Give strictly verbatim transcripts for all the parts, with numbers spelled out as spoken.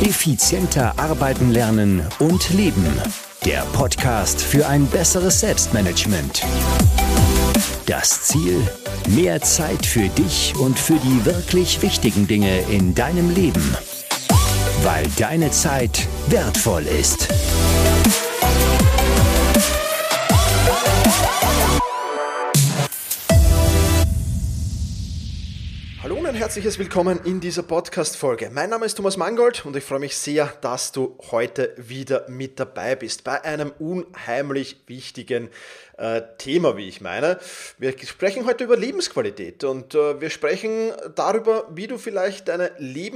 Effizienter arbeiten lernen und leben. Der Podcast für ein besseres Selbstmanagement. Das Ziel: mehr Zeit für dich und für die wirklich wichtigen Dinge in deinem Leben. Weil deine Zeit wertvoll ist. Hallo und ein herzliches Willkommen in dieser Podcast-Folge. Mein Name ist Thomas Mangold und ich freue mich sehr, dass du heute wieder mit dabei bist bei einem unheimlich wichtigen äh, Thema, wie ich meine. Wir sprechen heute über Lebensqualität und äh, wir sprechen darüber, wie du vielleicht deine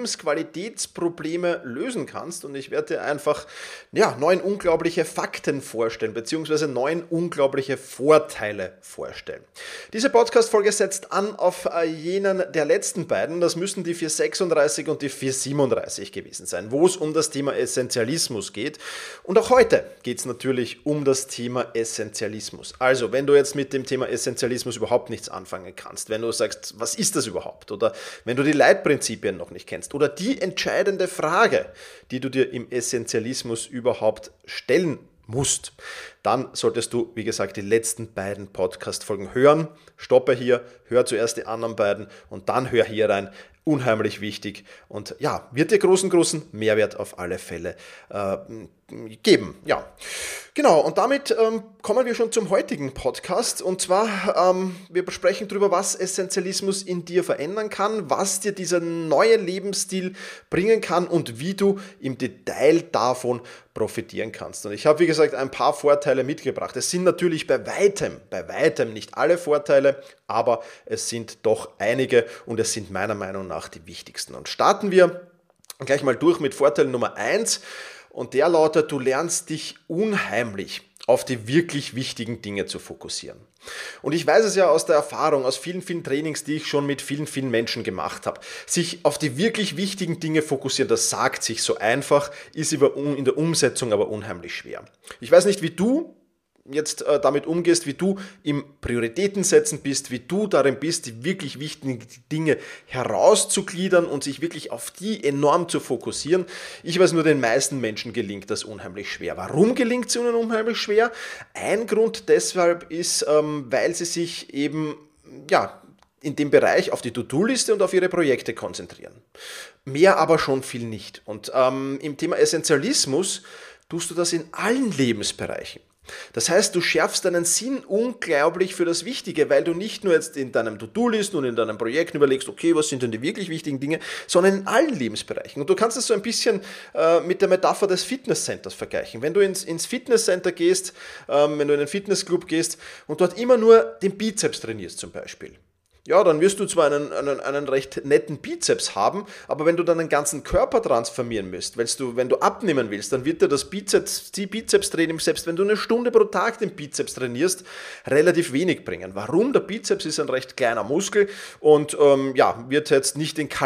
Lebensqualitätsprobleme lösen kannst, und ich werde dir einfach ja, neun unglaubliche Fakten vorstellen, beziehungsweise neun unglaubliche Vorteile vorstellen. Diese Podcast-Folge setzt an auf äh, jenen der letzten beiden, das müssen die vier sechsunddreißig und die vier siebenunddreißig gewesen sein, wo es um das Thema Essentialismus geht. Und auch heute geht es natürlich um das Thema Essentialismus. Also, wenn du jetzt mit dem Thema Essentialismus überhaupt nichts anfangen kannst, wenn du sagst, was ist das überhaupt? Oder wenn du die Leitprinzipien noch nicht kennst oder die entscheidende Frage, die du dir im Essentialismus überhaupt stellen musst, dann solltest du, wie gesagt, die letzten beiden Podcast-Folgen hören. Stoppe hier, hör zuerst die anderen beiden und dann hör hier rein. Unheimlich wichtig und ja, wird dir großen, großen Mehrwert auf alle Fälle äh, geben. Ja, genau, und damit ähm, kommen wir schon zum heutigen Podcast, und zwar, ähm, wir besprechen darüber, was Essentialismus in dir verändern kann, was dir dieser neue Lebensstil bringen kann und wie du im Detail davon profitieren kannst. Und ich habe, wie gesagt, ein paar Vorteile mitgebracht. Es sind natürlich bei weitem, bei weitem nicht alle Vorteile, aber es sind doch einige und es sind meiner Meinung nach die wichtigsten. Und starten wir gleich mal durch mit Vorteil Nummer eins. Und der lautet: Du lernst dich unheimlich auf die wirklich wichtigen Dinge zu fokussieren. Und ich weiß es ja aus der Erfahrung, aus vielen, vielen Trainings, die ich schon mit vielen, vielen Menschen gemacht habe. Sich auf die wirklich wichtigen Dinge fokussieren, das sagt sich so einfach, ist in der Umsetzung aber unheimlich schwer. Ich weiß nicht, wie du jetzt äh, damit umgehst, wie du im Prioritätensetzen bist, wie du darin bist, die wirklich wichtigen Dinge herauszugliedern und sich wirklich auf die enorm zu fokussieren. Ich weiß nur, den meisten Menschen gelingt das unheimlich schwer. Warum gelingt es ihnen unheimlich schwer? Ein Grund deshalb ist, ähm, weil sie sich eben, ja, in dem Bereich auf die To-Do-Liste und auf ihre Projekte konzentrieren. Mehr aber schon viel nicht. Und ähm, im Thema Essentialismus tust du das in allen Lebensbereichen. Das heißt, du schärfst deinen Sinn unglaublich für das Wichtige, weil du nicht nur jetzt in deinem To-Do-Listen und in deinen Projekten überlegst, okay, was sind denn die wirklich wichtigen Dinge, sondern in allen Lebensbereichen. Und du kannst es so ein bisschen äh, mit der Metapher des Fitnesscenters vergleichen. Wenn du ins, ins Fitnesscenter gehst, ähm, wenn du in einen Fitnessclub gehst und dort immer nur den Bizeps trainierst zum Beispiel, ja, dann wirst du zwar einen, einen, einen recht netten Bizeps haben, aber wenn du dann den ganzen Körper transformieren müsst, wenn du, wenn du abnehmen willst, dann wird dir das Bizeps, die Bizeps-Training, selbst wenn du eine Stunde pro Tag den Bizeps trainierst, relativ wenig bringen. Warum? Der Bizeps ist ein recht kleiner Muskel und ähm, ja, wird jetzt nicht den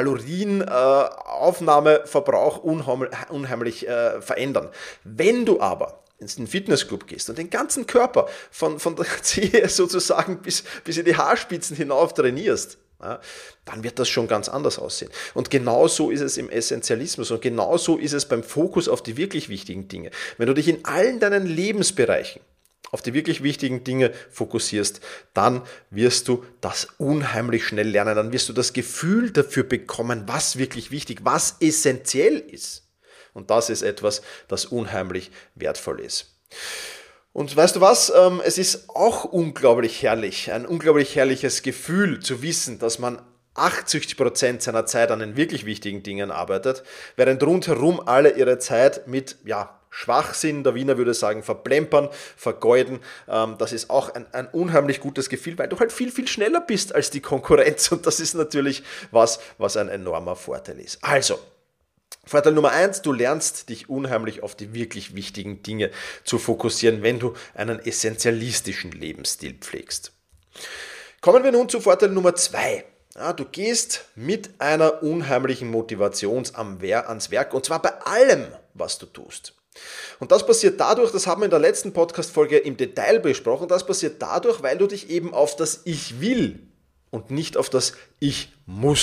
Kalorienaufnahmeverbrauch äh, unheimlich, unheimlich äh, verändern. Wenn du aber in den Fitnessclub gehst und den ganzen Körper von, von der Zehe sozusagen bis, bis in die Haarspitzen hinauf trainierst, ja, dann wird das schon ganz anders aussehen. Und genauso ist es im Essentialismus und genauso ist es beim Fokus auf die wirklich wichtigen Dinge. Wenn du dich in allen deinen Lebensbereichen auf die wirklich wichtigen Dinge fokussierst, dann wirst du das unheimlich schnell lernen. Dann wirst du das Gefühl dafür bekommen, was wirklich wichtig, was essentiell ist. Und das ist etwas, das unheimlich wertvoll ist. Und weißt du was? Es ist auch unglaublich herrlich, ein unglaublich herrliches Gefühl zu wissen, dass man achtzig Prozent seiner Zeit an den wirklich wichtigen Dingen arbeitet, während rundherum alle ihre Zeit mit, ja, Schwachsinn, der Wiener würde sagen, verplempern, vergeuden. Das ist auch ein, ein unheimlich gutes Gefühl, weil du halt viel, viel schneller bist als die Konkurrenz. Und das ist natürlich was, was ein enormer Vorteil ist. Also, Vorteil Nummer eins, du lernst dich unheimlich auf die wirklich wichtigen Dinge zu fokussieren, wenn du einen essentialistischen Lebensstil pflegst. Kommen wir nun zu Vorteil Nummer zwei. Ja, du gehst mit einer unheimlichen Motivation ans Werk, und zwar bei allem, was du tust. Und das passiert dadurch, das haben wir in der letzten Podcast-Folge im Detail besprochen, das passiert dadurch, weil du dich eben auf das Ich will und nicht auf das Ich muss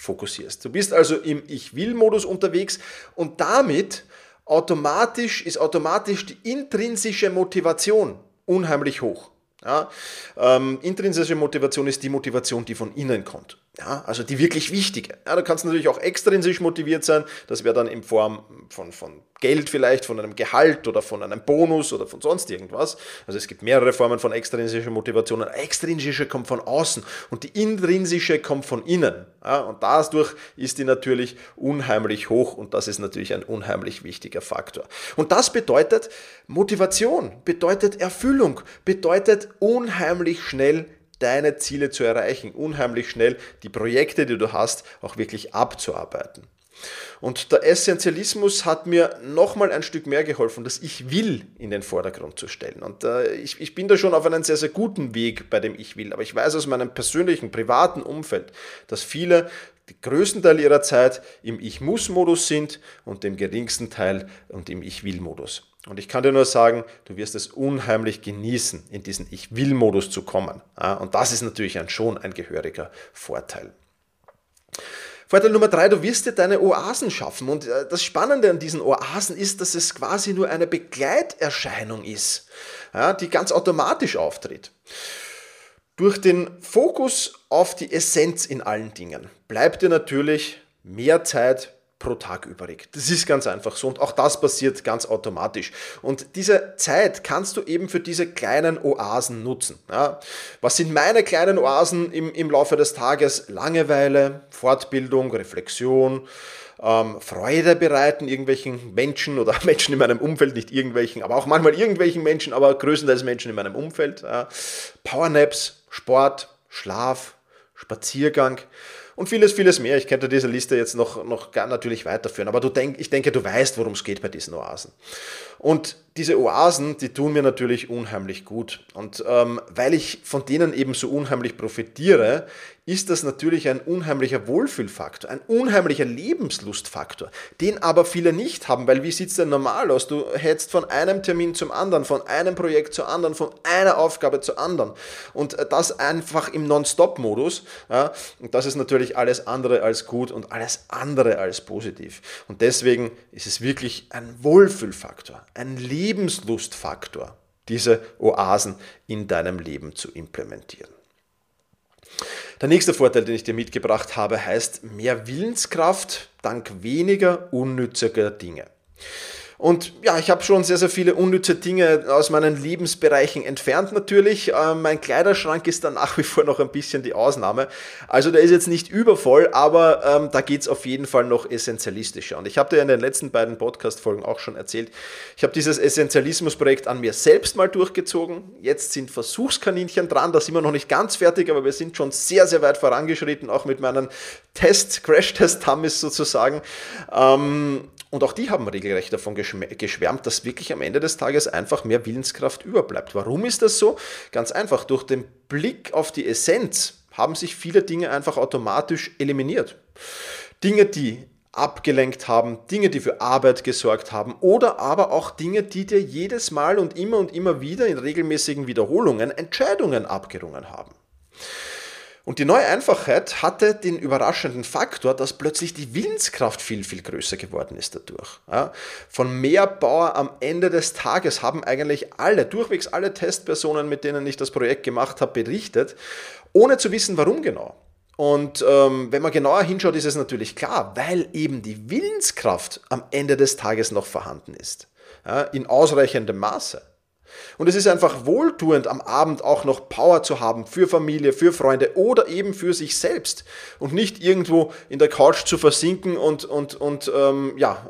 fokussierst. Du bist also im Ich-Will-Modus unterwegs und damit automatisch ist automatisch die intrinsische Motivation unheimlich hoch. Ja, ähm, intrinsische Motivation ist die Motivation, die von innen kommt. Ja, also die wirklich wichtige. Ja, da kannst du natürlich auch extrinsisch motiviert sein. Das wäre dann in Form von, von Geld vielleicht, von einem Gehalt oder von einem Bonus oder von sonst irgendwas. Also es gibt mehrere Formen von extrinsischer Motivation. Eine extrinsische kommt von außen und die intrinsische kommt von innen. Ja, und dadurch ist die natürlich unheimlich hoch und das ist natürlich ein unheimlich wichtiger Faktor. Und das bedeutet Motivation, bedeutet Erfüllung, bedeutet unheimlich schnell deine Ziele zu erreichen, unheimlich schnell die Projekte, die du hast, auch wirklich abzuarbeiten. Und der Essentialismus hat mir nochmal ein Stück mehr geholfen, das Ich Will in den Vordergrund zu stellen. Und äh, ich, ich bin da schon auf einem sehr, sehr guten Weg bei dem Ich Will. Aber ich weiß aus meinem persönlichen, privaten Umfeld, dass viele den größten Teil ihrer Zeit im Ich-Muss-Modus sind und den geringsten Teil und im Ich-Will-Modus. Und ich kann dir nur sagen, du wirst es unheimlich genießen, in diesen Ich-Will-Modus zu kommen. Und das ist natürlich ein, schon ein gehöriger Vorteil. Vorteil Nummer drei, du wirst dir deine Oasen schaffen. Und das Spannende an diesen Oasen ist, dass es quasi nur eine Begleiterscheinung ist, ja, die ganz automatisch auftritt. Durch den Fokus auf die Essenz in allen Dingen bleibt dir natürlich mehr Zeit pro Tag übrig. Das ist ganz einfach so und auch das passiert ganz automatisch. Und diese Zeit kannst du eben für diese kleinen Oasen nutzen. Ja, was sind meine kleinen Oasen im, im Laufe des Tages? Langeweile, Fortbildung, Reflexion, ähm, Freude bereiten irgendwelchen Menschen oder Menschen in meinem Umfeld, nicht irgendwelchen, aber auch manchmal irgendwelchen Menschen, aber größtenteils Menschen in meinem Umfeld. Ja, Powernaps, Sport, Schlaf, Spaziergang und vieles, vieles mehr. Ich könnte diese Liste jetzt noch, noch gar natürlich weiterführen, aber du denk, ich denke, du weißt, worum es geht bei diesen Oasen. Und diese Oasen, die tun mir natürlich unheimlich gut. Und ähm, weil ich von denen eben so unheimlich profitiere, ist das natürlich ein unheimlicher Wohlfühlfaktor, ein unheimlicher Lebenslustfaktor, den aber viele nicht haben, weil wie sieht es denn normal aus? Du hetzt von einem Termin zum anderen, von einem Projekt zum anderen, von einer Aufgabe zur anderen und das einfach im Non-Stop-Modus. Ja, und das ist natürlich alles andere als gut und alles andere als positiv. Und deswegen ist es wirklich ein Wohlfühlfaktor, ein Lebenslustfaktor, diese Oasen in deinem Leben zu implementieren. Der nächste Vorteil, den ich dir mitgebracht habe, heißt mehr Willenskraft dank weniger unnütziger Dinge. Und ja, ich habe schon sehr, sehr viele unnütze Dinge aus meinen Lebensbereichen entfernt natürlich. Äh, mein Kleiderschrank ist dann nach wie vor noch ein bisschen die Ausnahme. Also der ist jetzt nicht übervoll, aber ähm, da geht's auf jeden Fall noch essentialistischer. Und ich habe dir in den letzten beiden Podcast-Folgen auch schon erzählt, ich habe dieses Essentialismus-Projekt an mir selbst mal durchgezogen. Jetzt sind Versuchskaninchen dran, da sind wir noch nicht ganz fertig, aber wir sind schon sehr, sehr weit vorangeschritten, auch mit meinen Test, Crash-Test-Dummies sozusagen. Ähm, Und auch die haben regelrecht davon geschwärmt, dass wirklich am Ende des Tages einfach mehr Willenskraft überbleibt. Warum ist das so? Ganz einfach, durch den Blick auf die Essenz haben sich viele Dinge einfach automatisch eliminiert. Dinge, die abgelenkt haben, Dinge, die für Arbeit gesorgt haben oder aber auch Dinge, die dir jedes Mal und immer und immer wieder in regelmäßigen Wiederholungen Entscheidungen abgerungen haben. Und die neue Einfachheit hatte den überraschenden Faktor, dass plötzlich die Willenskraft viel, viel größer geworden ist dadurch. Ja, von mehr Power am Ende des Tages haben eigentlich alle, durchwegs alle Testpersonen, mit denen ich das Projekt gemacht habe, berichtet, ohne zu wissen, warum genau. Und ähm, wenn man genauer hinschaut, ist es natürlich klar, weil eben die Willenskraft am Ende des Tages noch vorhanden ist, ja, in ausreichendem Maße. Und es ist einfach wohltuend, am Abend auch noch Power zu haben für Familie, für Freunde oder eben für sich selbst und nicht irgendwo in der Couch zu versinken und, und, und ähm, ja,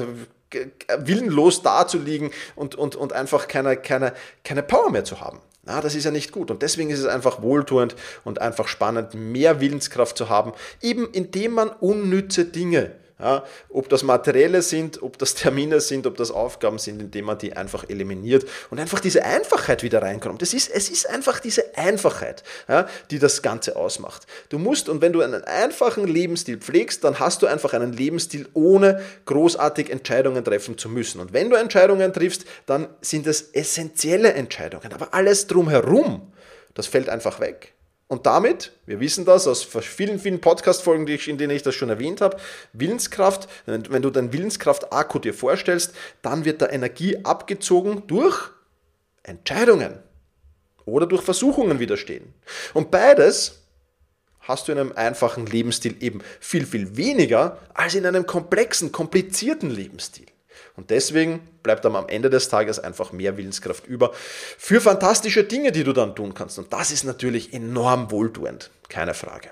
äh, willenlos dazuliegen und, und, und einfach keine, keine, keine Power mehr zu haben. Na, das ist ja nicht gut und deswegen ist es einfach wohltuend und einfach spannend, mehr Willenskraft zu haben, eben indem man unnütze Dinge, ja, ob das Materielle sind, ob das Termine sind, ob das Aufgaben sind, indem man die einfach eliminiert und einfach diese Einfachheit wieder reinkommt. Es ist, es ist einfach diese Einfachheit, ja, die das Ganze ausmacht. Du musst, und wenn du einen einfachen Lebensstil pflegst, dann hast du einfach einen Lebensstil, ohne großartig Entscheidungen treffen zu müssen. Und wenn du Entscheidungen triffst, dann sind es essentielle Entscheidungen. Aber alles drumherum, das fällt einfach weg. Und damit, wir wissen das aus vielen, vielen Podcast-Folgen, in denen ich das schon erwähnt habe, Willenskraft, wenn du deinen Willenskraft-Akku dir vorstellst, dann wird da Energie abgezogen durch Entscheidungen oder durch Versuchungen widerstehen. Und beides hast du in einem einfachen Lebensstil eben viel, viel weniger als in einem komplexen, komplizierten Lebensstil. Und deswegen bleibt dann am Ende des Tages einfach mehr Willenskraft über für fantastische Dinge, die du dann tun kannst. Und das ist natürlich enorm wohltuend, keine Frage.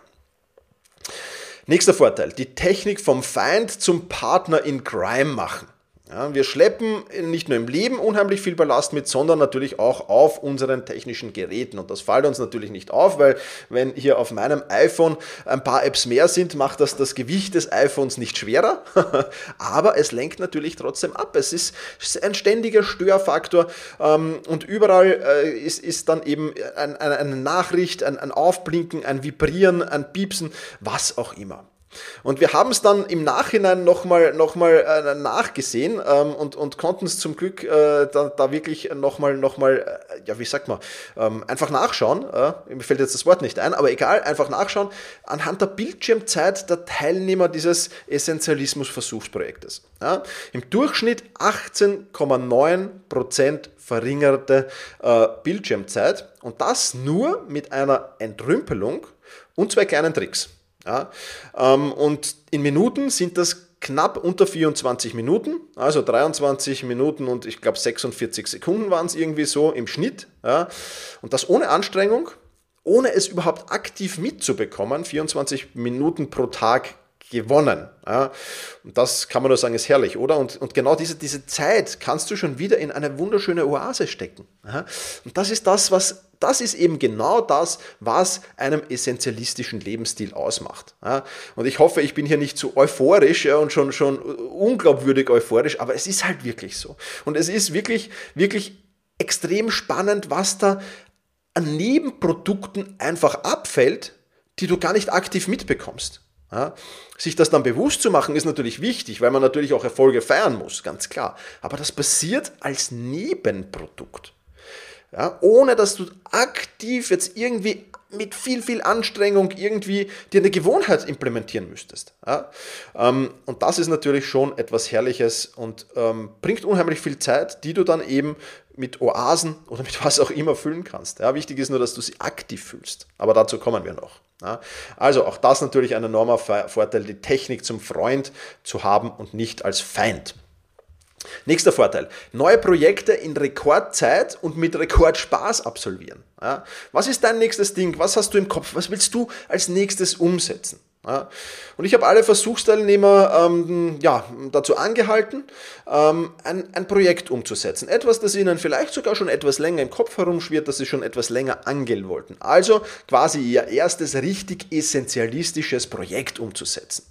Nächster Vorteil, die Technik vom Feind zum Partner in Crime machen. Ja, wir schleppen nicht nur im Leben unheimlich viel Ballast mit, sondern natürlich auch auf unseren technischen Geräten. Und das fällt uns natürlich nicht auf, weil wenn hier auf meinem iPhone ein paar Apps mehr sind, macht das das Gewicht des iPhones nicht schwerer. Aber es lenkt natürlich trotzdem ab. Es ist ein ständiger Störfaktor und überall ist, ist dann eben eine Nachricht, ein Aufblinken, ein Vibrieren, ein Piepsen, was auch immer. Und wir haben es dann im Nachhinein nochmal noch mal, äh, nachgesehen ähm, und, und konnten es zum Glück äh, da, da wirklich nochmal, noch mal, äh, ja wie sagt man, ähm, einfach nachschauen. Äh, mir fällt jetzt das Wort nicht ein, aber egal, einfach nachschauen anhand der Bildschirmzeit der Teilnehmer dieses Essentialismus-Versuchsprojektes. Ja, im Durchschnitt achtzehn Komma neun Prozent verringerte äh, Bildschirmzeit und das nur mit einer Entrümpelung und zwei kleinen Tricks. Ja, ähm, und in Minuten sind das knapp unter vierundzwanzig Minuten, also dreiundzwanzig Minuten und ich glaube sechsundvierzig Sekunden waren es irgendwie so im Schnitt. Ja, und das ohne Anstrengung, ohne es überhaupt aktiv mitzubekommen, vierundzwanzig Minuten pro Tag gewonnen. Ja, und das kann man nur sagen, ist herrlich, oder? Und, und genau diese, diese Zeit kannst du schon wieder in eine wunderschöne Oase stecken. Ja, und das ist das, was Das ist eben genau das, was einem essentialistischen Lebensstil ausmacht. Ja, und ich hoffe, ich bin hier nicht zu euphorisch ja, und schon, schon unglaubwürdig euphorisch, aber es ist halt wirklich so. Und es ist wirklich, wirklich extrem spannend, was da an Nebenprodukten einfach abfällt, die du gar nicht aktiv mitbekommst. Ja, sich das dann bewusst zu machen, ist natürlich wichtig, weil man natürlich auch Erfolge feiern muss, ganz klar. Aber das passiert als Nebenprodukt. Ja, ohne dass du aktiv jetzt irgendwie mit viel, viel Anstrengung irgendwie dir eine Gewohnheit implementieren müsstest. Ja, ähm, und das ist natürlich schon etwas Herrliches und ähm, bringt unheimlich viel Zeit, die du dann eben mit Oasen oder mit was auch immer füllen kannst. Ja, wichtig ist nur, dass du sie aktiv fühlst. Aber dazu kommen wir noch. Ja, also auch das natürlich ein enormer Vorteil, die Technik zum Freund zu haben und nicht als Feind. Nächster Vorteil, neue Projekte in Rekordzeit und mit Rekordspaß absolvieren. Ja, was ist dein nächstes Ding? Was hast du im Kopf? Was willst du als nächstes umsetzen? Ja, und ich habe alle Versuchsteilnehmer ähm, ja, dazu angehalten, ähm, ein, ein Projekt umzusetzen. Etwas, das ihnen vielleicht sogar schon etwas länger im Kopf herumschwirrt, das sie schon etwas länger angehen wollten. Also quasi ihr erstes richtig essentialistisches Projekt umzusetzen.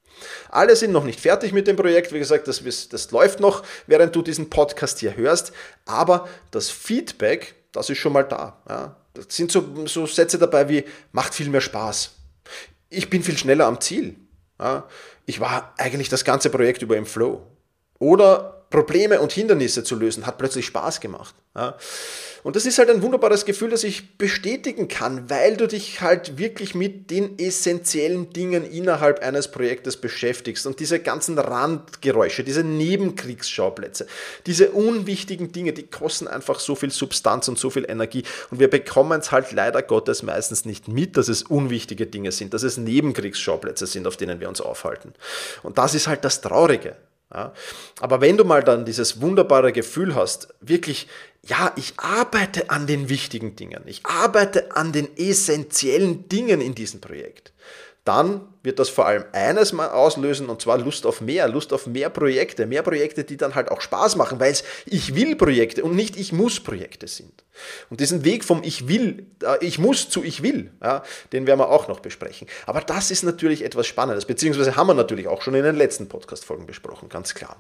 Alle sind noch nicht fertig mit dem Projekt, wie gesagt, das, das läuft noch, während du diesen Podcast hier hörst, aber das Feedback, das ist schon mal da. Ja. Das sind so, so Sätze dabei wie, macht viel mehr Spaß. Ich bin viel schneller am Ziel. Ja. Ich war eigentlich das ganze Projekt über im Flow. Oder Probleme und Hindernisse zu lösen, hat plötzlich Spaß gemacht. Ja. Und das ist halt ein wunderbares Gefühl, das ich bestätigen kann, weil du dich halt wirklich mit den essentiellen Dingen innerhalb eines Projektes beschäftigst und diese ganzen Randgeräusche, diese Nebenkriegsschauplätze, diese unwichtigen Dinge, die kosten einfach so viel Substanz und so viel Energie und wir bekommen es halt leider Gottes meistens nicht mit, dass es unwichtige Dinge sind, dass es Nebenkriegsschauplätze sind, auf denen wir uns aufhalten. Und das ist halt das Traurige. Ja, aber wenn du mal dann dieses wunderbare Gefühl hast, wirklich, ja, ich arbeite an den wichtigen Dingen, ich arbeite an den essentiellen Dingen in diesem Projekt, dann wird das vor allem eines mal auslösen und zwar Lust auf mehr, Lust auf mehr Projekte, mehr Projekte, die dann halt auch Spaß machen, weil es Ich will Projekte und nicht Ich muss Projekte sind. Und diesen Weg vom Ich will, äh, Ich muss zu Ich will, ja, den werden wir auch noch besprechen. Aber das ist natürlich etwas Spannendes, beziehungsweise haben wir natürlich auch schon in den letzten Podcast-Folgen besprochen, ganz klar.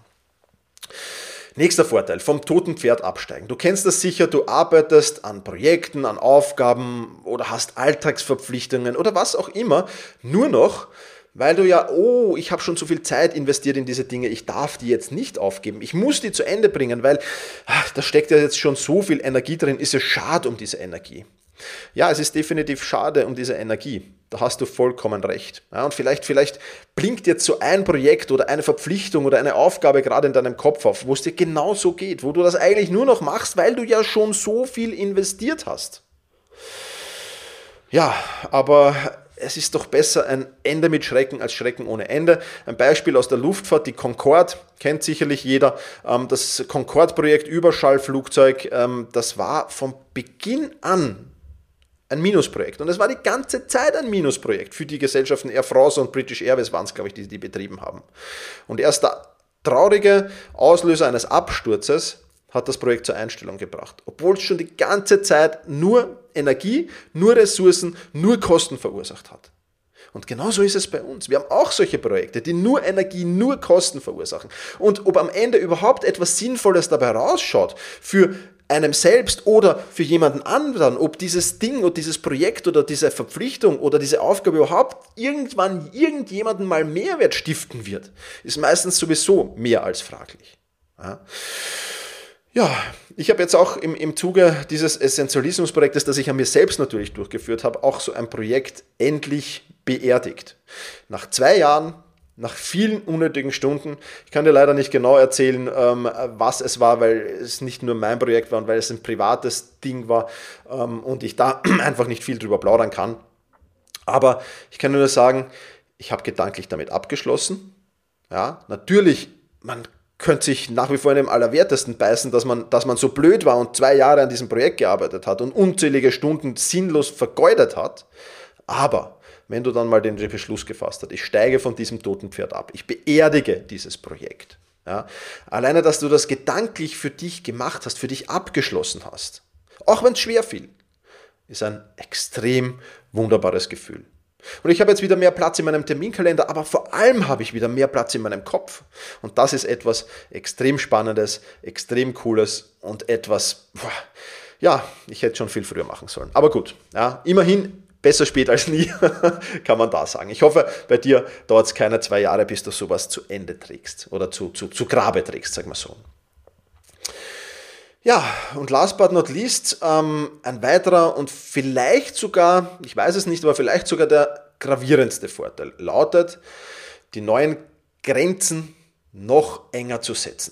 Nächster Vorteil, vom toten Pferd absteigen. Du kennst das sicher, du arbeitest an Projekten, an Aufgaben oder hast Alltagsverpflichtungen oder was auch immer, nur noch, weil du ja, oh, ich habe schon so viel Zeit investiert in diese Dinge, ich darf die jetzt nicht aufgeben, ich muss die zu Ende bringen, weil ach, da steckt ja jetzt schon so viel Energie drin, ist ja schade um diese Energie. Ja, es ist definitiv schade um diese Energie. Da hast du vollkommen recht. Ja, und vielleicht, vielleicht blinkt jetzt so ein Projekt oder eine Verpflichtung oder eine Aufgabe gerade in deinem Kopf auf, wo es dir genauso geht, wo du das eigentlich nur noch machst, weil du ja schon so viel investiert hast. Ja, aber es ist doch besser ein Ende mit Schrecken als Schrecken ohne Ende. Ein Beispiel aus der Luftfahrt, die Concorde, kennt sicherlich jeder. Das Concorde-Projekt Überschallflugzeug, das war von Beginn an ein Minusprojekt. Und es war die ganze Zeit ein Minusprojekt für die Gesellschaften Air France und British Airways waren es, glaube ich, die die betrieben haben. Und erst der traurige Auslöser eines Absturzes hat das Projekt zur Einstellung gebracht. Obwohl es schon die ganze Zeit nur Energie, nur Ressourcen, nur Kosten verursacht hat. Und genauso ist es bei uns. Wir haben auch solche Projekte, die nur Energie, nur Kosten verursachen. Und ob am Ende überhaupt etwas Sinnvolles dabei rausschaut für einem selbst oder für jemanden anderen, ob dieses Ding oder dieses Projekt oder diese Verpflichtung oder diese Aufgabe überhaupt irgendwann irgendjemanden mal Mehrwert stiften wird, ist meistens sowieso mehr als fraglich. Ja. Ja, ich habe jetzt auch im, im Zuge dieses Essentialismus-Projektes, das ich an mir selbst natürlich durchgeführt habe, auch so ein Projekt endlich beerdigt. Nach zwei Jahren, nach vielen unnötigen Stunden, ich kann dir leider nicht genau erzählen, ähm, was es war, weil es nicht nur mein Projekt war und weil es ein privates Ding war ähm, und ich da einfach nicht viel drüber plaudern kann. Aber ich kann nur sagen, ich habe gedanklich damit abgeschlossen. Ja, natürlich, man könnte sich nach wie vor in dem Allerwertesten beißen, dass man, dass man so blöd war und zwei Jahre an diesem Projekt gearbeitet hat und unzählige Stunden sinnlos vergeudet hat. Aber wenn du dann mal den Beschluss gefasst hast, ich steige von diesem toten Pferd ab, ich beerdige dieses Projekt. Ja, alleine, dass du das gedanklich für dich gemacht hast, für dich abgeschlossen hast, auch wenn es schwer fiel, ist ein extrem wunderbares Gefühl. Und ich habe jetzt wieder mehr Platz in meinem Terminkalender, aber vor allem habe ich wieder mehr Platz in meinem Kopf. Und das ist etwas extrem Spannendes, extrem Cooles und etwas, boah, ja, ich hätte schon viel früher machen sollen. Aber gut, ja, immerhin besser spät als nie, kann man da sagen. Ich hoffe, bei dir dauert es keine zwei Jahre, bis du sowas zu Ende trägst oder zu, zu, zu Grabe trägst, sagen wir so. Ja, und last but not least, ähm, ein weiterer und vielleicht sogar, ich weiß es nicht, aber vielleicht sogar der gravierendste Vorteil lautet, die neuen Grenzen noch enger zu setzen.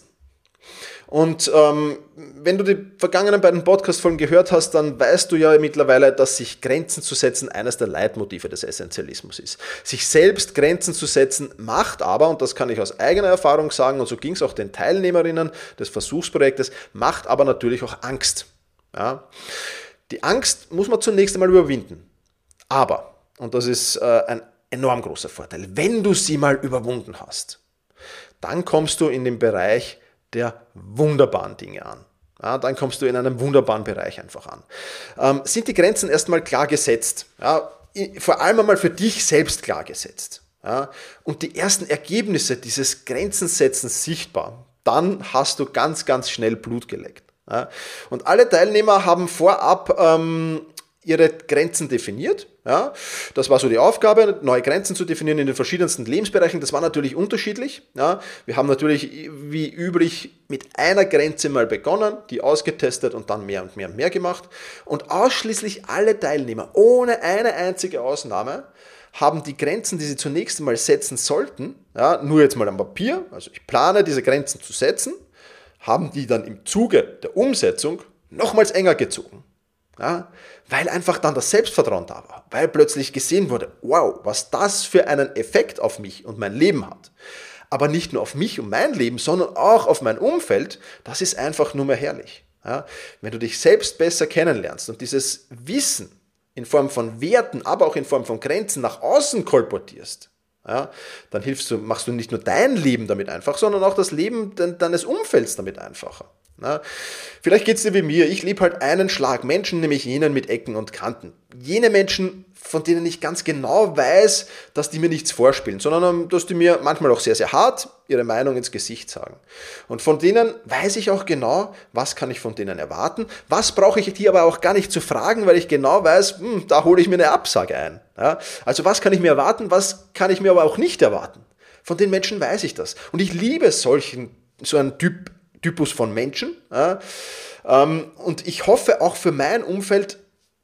Und ähm, wenn du die vergangenen beiden Podcast-Folgen gehört hast, dann weißt du ja mittlerweile, dass sich Grenzen zu setzen eines der Leitmotive des Essentialismus ist. Sich selbst Grenzen zu setzen macht aber, und das kann ich aus eigener Erfahrung sagen, und so ging es auch den Teilnehmerinnen des Versuchsprojektes, macht aber natürlich auch Angst. Ja? Die Angst muss man zunächst einmal überwinden. Aber, und das ist äh, ein enorm großer Vorteil, wenn du sie mal überwunden hast, dann kommst du in den Bereich der wunderbaren Dinge an. Ja, dann kommst du in einem wunderbaren Bereich einfach an. Ähm, sind die Grenzen erstmal klar gesetzt? Ja, vor allem einmal für dich selbst klar gesetzt. Ja, und die ersten Ergebnisse dieses Grenzensetzens sichtbar, dann hast du ganz, ganz schnell Blut geleckt. Ja, und alle Teilnehmer haben vorab ähm, ihre Grenzen definiert. Ja, das war so die Aufgabe, neue Grenzen zu definieren in den verschiedensten Lebensbereichen. Das war natürlich unterschiedlich. Ja, wir haben natürlich wie üblich mit einer Grenze mal begonnen, die ausgetestet und dann mehr und mehr und mehr gemacht. Und ausschließlich alle Teilnehmer, ohne eine einzige Ausnahme, haben die Grenzen, die sie zunächst einmal setzen sollten, ja, nur jetzt mal am Papier, also ich plane diese Grenzen zu setzen, haben die dann im Zuge der Umsetzung nochmals enger gezogen. Ja, weil einfach dann das Selbstvertrauen da war, weil plötzlich gesehen wurde, wow, was das für einen Effekt auf mich und mein Leben hat. Aber nicht nur auf mich und mein Leben, sondern auch auf mein Umfeld, das ist einfach nur mehr herrlich. Ja, wenn du dich selbst besser kennenlernst und dieses Wissen in Form von Werten, aber auch in Form von Grenzen nach außen kolportierst, ja, dann hilfst du, machst du nicht nur dein Leben damit einfach, sondern auch das Leben de- deines Umfelds damit einfacher. Ja, vielleicht geht es dir wie mir, ich liebe halt einen Schlag Menschen, nämlich jenen mit Ecken und Kanten. Jene Menschen, von denen ich ganz genau weiß, dass die mir nichts vorspielen, sondern dass die mir manchmal auch sehr, sehr hart ihre Meinung ins Gesicht sagen. Und von denen weiß ich auch genau, was kann ich von denen erwarten, was brauche ich die aber auch gar nicht zu fragen, weil ich genau weiß, hm, da hole ich mir eine Absage ein. Ja, also was kann ich mir erwarten, was kann ich mir aber auch nicht erwarten. Von den Menschen weiß ich das. Und ich liebe solchen, so einen Typ, Typus von Menschen. Ja, ähm, und ich hoffe auch für mein Umfeld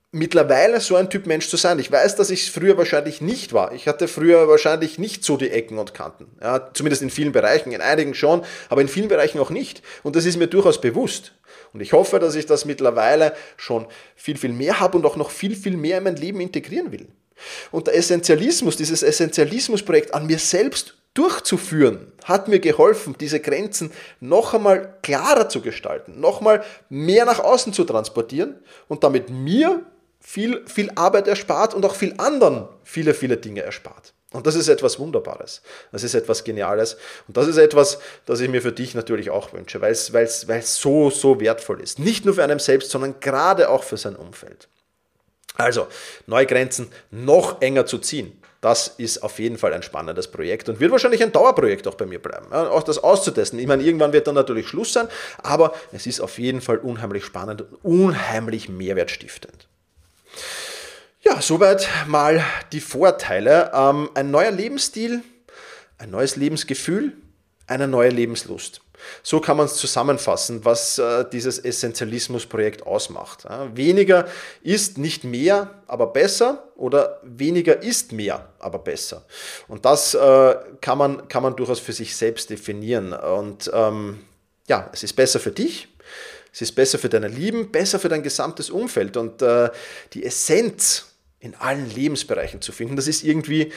mittlerweile so ein Typ Mensch zu sein. Ich weiß, dass ich es früher wahrscheinlich nicht war. Ich hatte früher wahrscheinlich nicht so die Ecken und Kanten. Ja, zumindest in vielen Bereichen, in einigen schon, aber in vielen Bereichen auch nicht. Und das ist mir durchaus bewusst. Und ich hoffe, dass ich das mittlerweile schon viel, viel mehr habe und auch noch viel, viel mehr in mein Leben integrieren will. Und der Essentialismus, dieses Essentialismusprojekt an mir selbst durchzuführen, hat mir geholfen, diese Grenzen noch einmal klarer zu gestalten, noch mal mehr nach außen zu transportieren und damit mir viel, viel Arbeit erspart und auch viel anderen viele, viele Dinge erspart. Und das ist etwas Wunderbares, das ist etwas Geniales und das ist etwas, das ich mir für dich natürlich auch wünsche, weil es, weil es, weil es so, so wertvoll ist. Nicht nur für einen selbst, sondern gerade auch für sein Umfeld. Also, neue Grenzen noch enger zu ziehen, das ist auf jeden Fall ein spannendes Projekt und wird wahrscheinlich ein Dauerprojekt auch bei mir bleiben, ja, auch das auszutesten. Ich meine, irgendwann wird dann natürlich Schluss sein, aber es ist auf jeden Fall unheimlich spannend und unheimlich mehrwertstiftend. Ja, soweit mal die Vorteile. Ähm, ein neuer Lebensstil, ein neues Lebensgefühl, eine neue Lebenslust. So kann man es zusammenfassen, was äh, dieses Essentialismus-Projekt ausmacht. Ja, weniger ist nicht mehr, aber besser oder weniger ist mehr, aber besser. Und das äh, kann man, kann man durchaus für sich selbst definieren. Und ähm, ja, es ist besser für dich, es ist besser für deine Lieben, besser für dein gesamtes Umfeld. Und äh, die Essenz in allen Lebensbereichen zu finden, das ist irgendwie...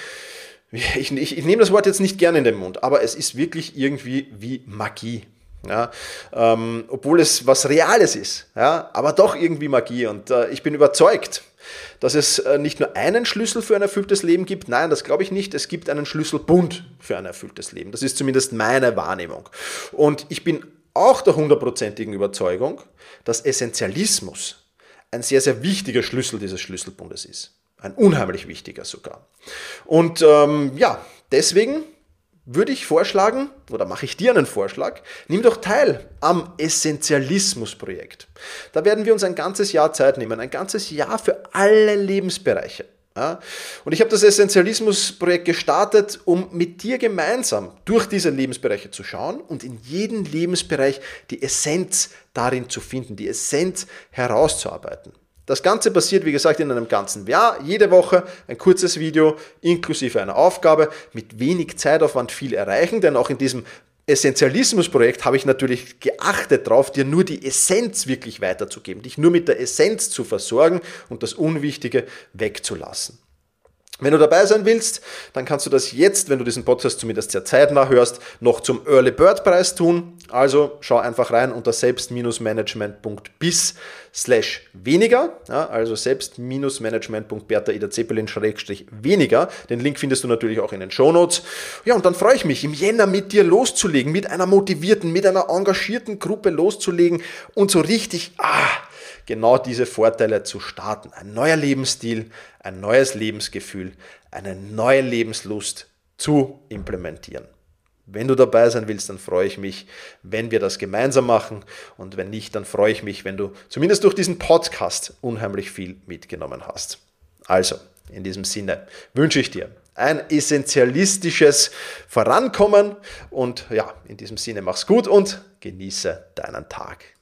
Ich, ich, ich nehme das Wort jetzt nicht gerne in den Mund, aber es ist wirklich irgendwie wie Magie. Ja, ähm, obwohl es was Reales ist, ja, aber doch irgendwie Magie. Und äh, ich bin überzeugt, dass es äh, nicht nur einen Schlüssel für ein erfülltes Leben gibt. Nein, das glaube ich nicht. Es gibt einen Schlüsselbund für ein erfülltes Leben. Das ist zumindest meine Wahrnehmung. Und ich bin auch der hundertprozentigen Überzeugung, dass Essentialismus ein sehr, sehr wichtiger Schlüssel dieses Schlüsselbundes ist. Ein unheimlich wichtiger sogar. Und ähm, ja, deswegen würde ich vorschlagen, oder mache ich dir einen Vorschlag, nimm doch teil am Essentialismus-Projekt. Da werden wir uns ein ganzes Jahr Zeit nehmen, ein ganzes Jahr für alle Lebensbereiche. Ja? Und ich habe das Essentialismus-Projekt gestartet, um mit dir gemeinsam durch diese Lebensbereiche zu schauen und in jedem Lebensbereich die Essenz darin zu finden, die Essenz herauszuarbeiten. Das Ganze passiert, wie gesagt, in einem ganzen Jahr, jede Woche ein kurzes Video inklusive einer Aufgabe, mit wenig Zeitaufwand viel erreichen, denn auch in diesem Essentialismus-Projekt habe ich natürlich geachtet darauf, dir nur die Essenz wirklich weiterzugeben, dich nur mit der Essenz zu versorgen und das Unwichtige wegzulassen. Wenn du dabei sein willst, dann kannst du das jetzt, wenn du diesen Podcast zumindest sehr zeitnah hörst, noch zum Early Bird Preis tun. Also schau einfach rein unter selbst-management.bis slash weniger, ja, also selbst-management.bertha-ida-zeppelin schrägstrich weniger. Den Link findest du natürlich auch in den Shownotes. Ja, und dann freue ich mich, im Jänner mit dir loszulegen, mit einer motivierten, mit einer engagierten Gruppe loszulegen und so richtig, ah, genau diese Vorteile zu starten. Ein neuer Lebensstil, ein neues Lebensgefühl, eine neue Lebenslust zu implementieren. Wenn du dabei sein willst, dann freue ich mich, wenn wir das gemeinsam machen. Und wenn nicht, dann freue ich mich, wenn du zumindest durch diesen Podcast unheimlich viel mitgenommen hast. Also, in diesem Sinne wünsche ich dir ein essentialistisches Vorankommen. Und ja, in diesem Sinne mach's gut und genieße deinen Tag.